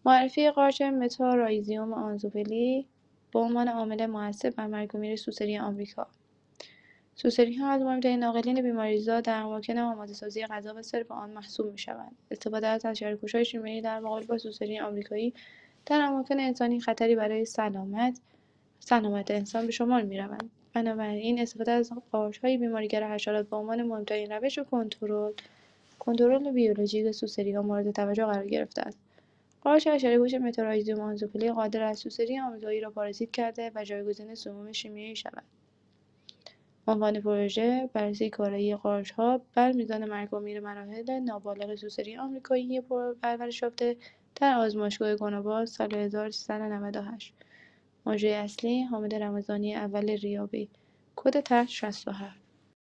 معرفی قارچ متارایزیوم آنزوفیلی به عنوان عامل مؤثر بر مرگ و میر سوسری آمریکا. سوسری‌ها از مهمترین ناقلین بیماریزا در اماکن آماده‌سازی غذا و سرو آن محسوب می‌شوند. استفاده از حشره‌کش‌های شیمیایی در مقابله با سوسری آمریکایی در اماکن انسانی خطری برای سلامت انسان به شمار می‌روند. بنابراین استفاده از قارچ‌های بیماریگر حشرات به عنوان مهمترین روش کنترل بیولوژیک سوسری‌ها مورد توجه قرار گرفته است. قارچ حشره‌کش متارایزیوم آنزوفیلی قادر است سوسری آمریکایی را پارازیت کرده و جایگزین سموم شیمیایی شود. عنوان پروژه: بررسی کارایی قارچ‌ها بر میزان مرگ و میر مراحل نابالغ سوسری آمریکایی پرورش یافته در آزمایشگاه گونابا سال 1398. مجری اصلی: حامد رمضانی اول ریابی. کد طرح 67